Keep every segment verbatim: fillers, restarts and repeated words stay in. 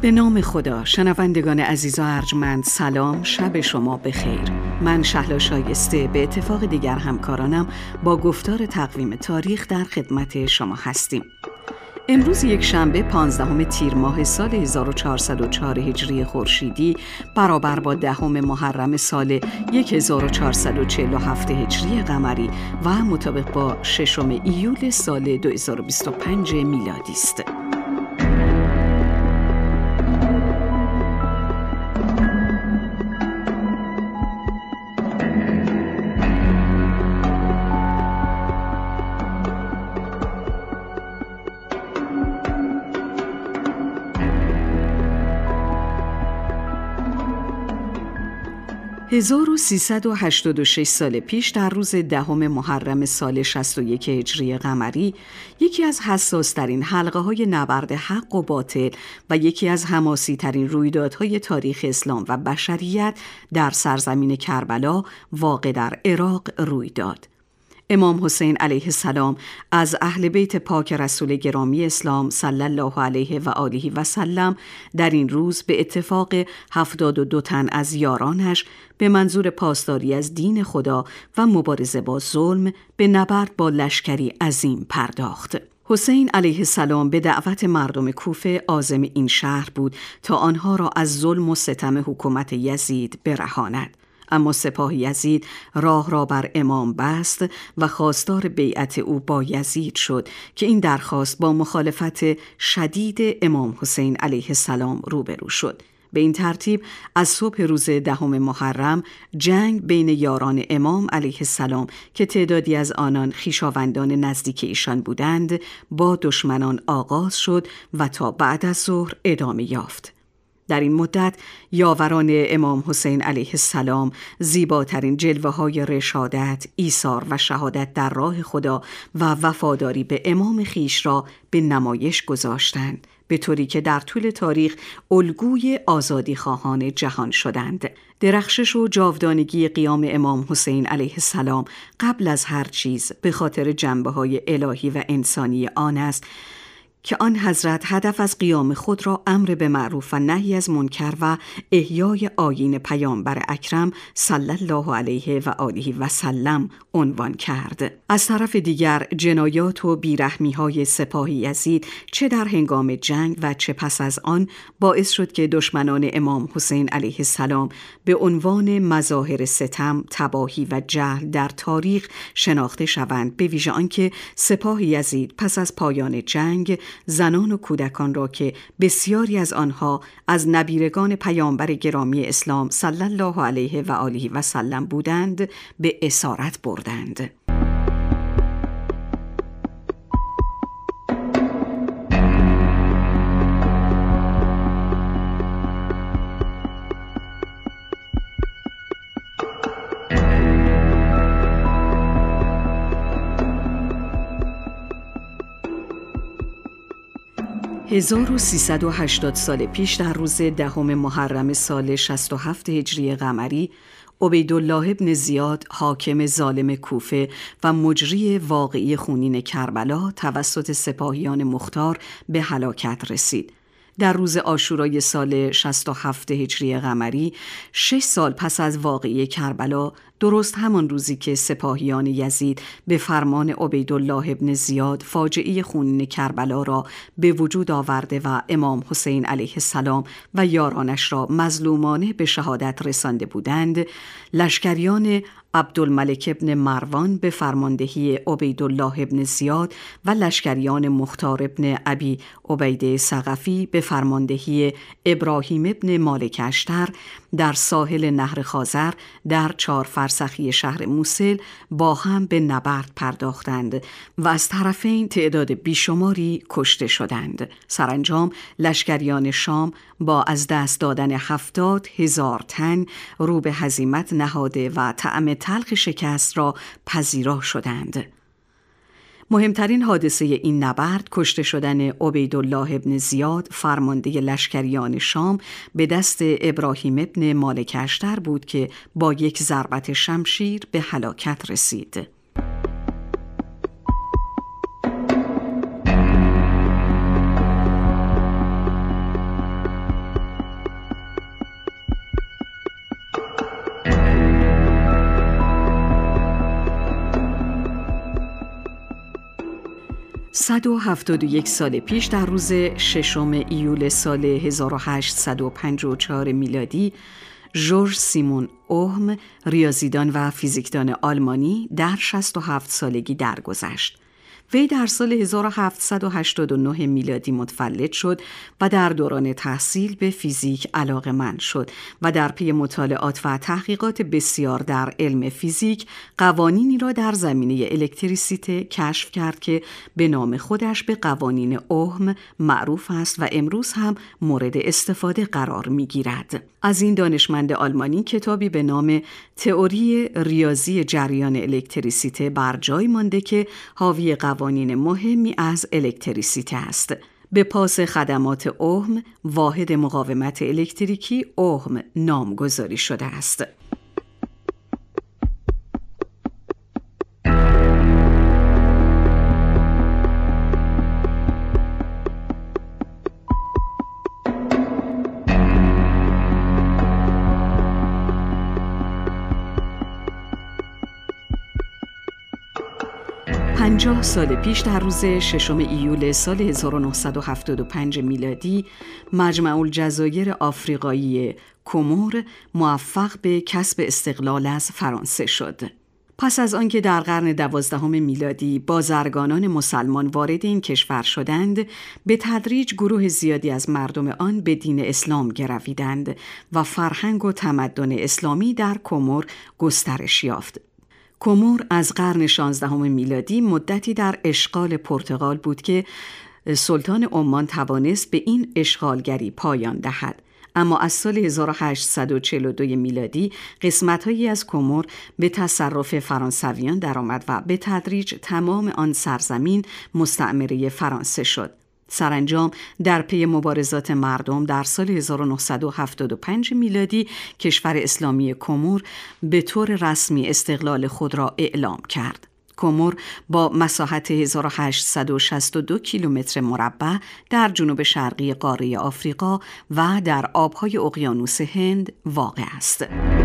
به نام خدا. شنوندگان عزیز و ارجمند، سلام، شب شما بخیر. من شهلا شایسته به اتفاق دیگر همکارانم با گفتار تقویم تاریخ در خدمت شما هستیم. امروز یک شنبه پانزدهم تیر ماه سال هزار و چهارصد و چهار هجری خورشیدی برابر با دهم محرم سال هزار و چهارصد و چهل و هفت هجری قمری و مطابق با ششم ایول سال دو هزار و بیست و پنج میلادی است. هزار و سیصد و هشتاد و شش سال پیش در روز دهم محرم سال شصت و یک هجری قمری، یکی از حساس ترین حلقه های نبرد حق و باطل و یکی از حماسی ترین رویدادهای تاریخ اسلام و بشریت در سرزمین کربلا واقع در عراق روی داد. امام حسین علیه السلام از اهل بیت پاک رسول گرامی اسلام صلی الله علیه و آله و سلم در این روز به اتفاق هفتاد و دو تن از یارانش به منظور پاسداری از دین خدا و مبارزه با ظلم به نبرد با لشکری عظیم پرداخت. حسین علیه السلام به دعوت مردم کوفه عازم این شهر بود تا آنها را از ظلم و ستم حکومت یزید برهاند. اما سپاه یزید راه را بر امام بست و خواستار بیعت او با یزید شد که این درخواست با مخالفت شدید امام حسین علیه السلام روبرو شد. به این ترتیب از صبح روز دهم محرم جنگ بین یاران امام علیه السلام که تعدادی از آنان خویشاوندان نزدیک ایشان بودند با دشمنان آغاز شد و تا بعد از ظهر ادامه یافت. در این مدت یاوران امام حسین علیه السلام زیباترین جلوه های رشادت، ایثار و شهادت در راه خدا و وفاداری به امام خیش را به نمایش گذاشتند، به طوری که در طول تاریخ الگوی آزادی خواهان جهان شدند. درخشش و جاودانگی قیام امام حسین علیه السلام قبل از هر چیز به خاطر جنبه‌های الهی و انسانی آن است که آن حضرت هدف از قیام خود را امر به معروف و نهی از منکر و احیای آیین پیامبر اکرم صلی الله علیه و آله و سلم عنوان کرد. از طرف دیگر جنایات و بیرحمی‌های سپاه یزید چه در هنگام جنگ و چه پس از آن باعث شد که دشمنان امام حسین علیه السلام به عنوان مظاهر ستم، تباهی و جهل در تاریخ شناخته شوند، به ویژه آنکه سپاه یزید پس از پایان جنگ زنان و کودکان را که بسیاری از آنها از نبیرگان پیامبر گرامی اسلام صلی الله علیه و آله و سلم بودند به اسارت بردند. هزار و سیصد و هشتاد سال پیش در روز دهم محرم سال شصت و هفت هجری قمری، عبیدالله ابن زیاد حاکم ظالم کوفه و مجری واقعی خونین کربلا توسط سپاهیان مختار به هلاکت رسید. در روز عاشورای سال شصت و هفت هجری قمری، شش سال پس از واقعه کربلا، درست همان روزی که سپاهیان یزید به فرمان عبیدالله ابن زیاد فاجعه خونین کربلا را به وجود آورده و امام حسین علیه السلام و یارانش را مظلومانه به شهادت رسانده بودند، لشکریان عبدالملک ابن مروان به فرماندهی عبیدالله ابن زیاد و لشکریان مختار ابن ابی عبیده ثقفی به فرماندهی ابراهیم ابن مالک اشتر در ساحل نهر خازر در چهار فرسخی شهر موصل با هم به نبرد پرداختند و از طرفین تعداد بیشماری کشته شدند. سرانجام لشکریان شام با از دست دادن هفتاد هزار تن رو به هزیمت نهاده و طعم تلخ شکست را پذیرا شدند. مهمترین حادثه این نبرد کشته شدن عبیدالله ابن زیاد فرمانده لشکریان شام به دست ابراهیم ابن مالک اشتر بود که با یک ضربت شمشیر به هلاکت رسید. صد و هفتاد و یک سال پیش در روز ششم ایول سال هزار و هشتصد و پنجاه و چهار میلادی، ژورژ سیمون اوهم، ریاضیدان و فیزیکدان آلمانی، در شصت و هفت سالگی درگذشت. وی در سال هزار و هفتصد و هشتاد و نه میلادی متولد شد و در دوران تحصیل به فیزیک علاقه‌مند شد و در پی مطالعات و تحقیقات بسیار در علم فیزیک قوانینی را در زمینه الکتریسیته کشف کرد که به نام خودش به قوانین اوهم معروف است و امروز هم مورد استفاده قرار می‌گیرد. از این دانشمند آلمانی کتابی به نام تئوری ریاضی جریان الکتریسیته بر جای مانده که حاوی قوانین مهمی از الکتریسیته است. به پاس خدمات اوهم، واحد مقاومت الکتریکی اوهم نامگذاری شده است. پنجاه سال پیش در روز ششم ایول سال هزار و نهصد و هفتاد و پنج میلادی، مجمع الجزایر آفریقایی کومور موفق به کسب استقلال از فرانسه شد. پس از آنکه در قرن دوازدهم میلادی بازرگانان مسلمان وارد این کشور شدند، به تدریج گروه زیادی از مردم آن به دین اسلام گرویدند و فرهنگ و تمدن اسلامی در کومور گسترش یافت. کومور از قرن شانزدهم میلادی مدتی در اشغال پرتغال بود که سلطان عمان توانست به این اشغالگری پایان دهد. اما از سال هزار و هشتصد و چهل و دو میلادی قسمت‌هایی از کومور به تصرف فرانسویان درآمد و به تدریج تمام آن سرزمین مستعمره فرانسه شد. سرانجام در پی مبارزات مردم در سال هزار و نهصد و هفتاد و پنج میلادی کشور اسلامی کومور به طور رسمی استقلال خود را اعلام کرد. کومور با مساحت هزار و هشتصد و شصت و دو کیلومتر مربع در جنوب شرقی قاره آفریقا و در آبهای اقیانوس هند واقع است.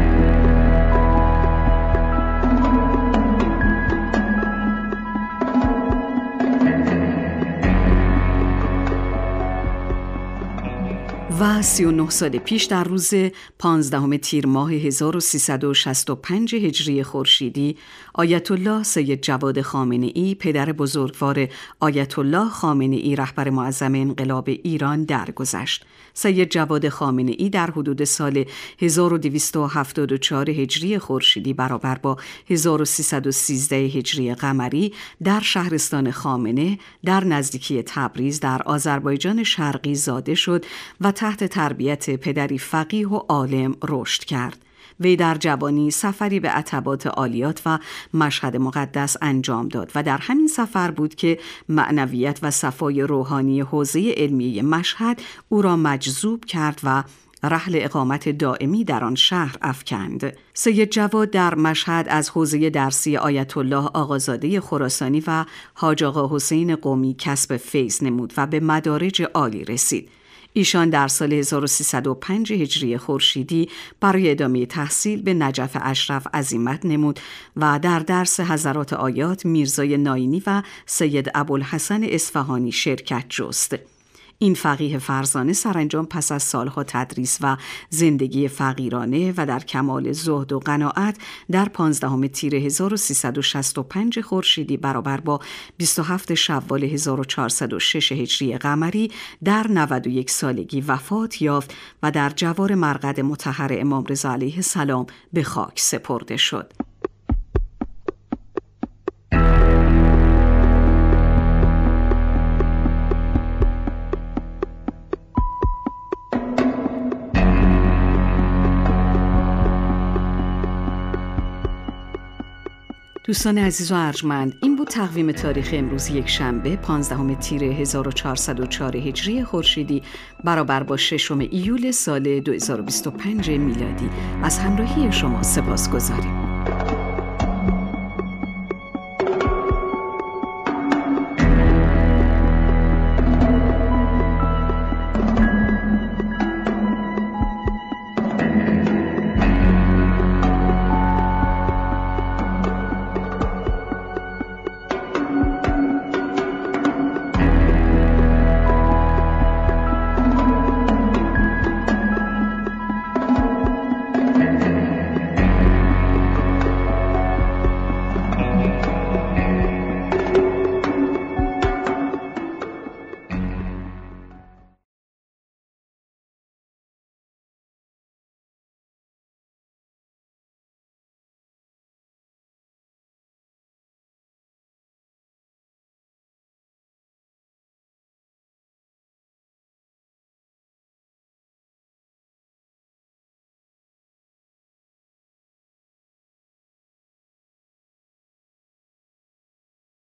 و سی و نه سال پیش در روز پانزدهم تیر ماه هزار و سیصد و شصت و پنج هجری خورشیدی، آیت الله سید جواد خامنه‌ای، پدر بزرگوار آیت الله خامنه‌ای رهبر معظم انقلاب ایران درگذشت. سید جواد خامنه‌ای در حدود سال هزار و دویست و هفتاد و چهار هجری خورشیدی برابر با هزار و سیصد و سیزده هجری قمری در شهرستان خامنه در نزدیکی تبریز در آذربایجان شرقی زاده شد و تحت تربیت پدری فقیه و عالم رشد کرد. وی در جوانی سفری به عتبات عالیات و مشهد مقدس انجام داد و در همین سفر بود که معنویت و صفای روحانی حوزه علمی مشهد او را مجذوب کرد و رحل اقامت دائمی در آن شهر افکند. سید جواد در مشهد از حوزه درسی آیت الله آقازاده خراسانی و حاج آقا حسین قمی کسب فیض نمود و به مدارج عالی رسید. ایشان در سال هزار و سیصد و پنج هجری خورشیدی برای ادامه تحصیل به نجف اشرف عزیمت نمود و در درس حضرات آیات میرزای ناینی و سید ابوالحسن اصفهانی شرکت جست. این فقیه فرزانه سرانجام پس از سالها تدریس و زندگی فقیرانه و در کمال زهد و قناعت در پانزدهم تیر هزار و سیصد و شصت و پنج خورشیدی برابر با بیست و هفت شوال هزار و چهارصد و شش هجری قمری در نود و یک سالگی وفات یافت و در جوار مرقد مطهر امام رضا علیه السلام به خاک سپرده شد. دوستان عزیز و ارجمند، این بود تقویم تاریخ امروز یک شنبه پانزدهم تیر هزار و چهارصد و چهار هجری خورشیدی برابر با ششم ایول سال دو هزار و بیست و پنج میلادی. از همراهی شما سپاسگزاریم.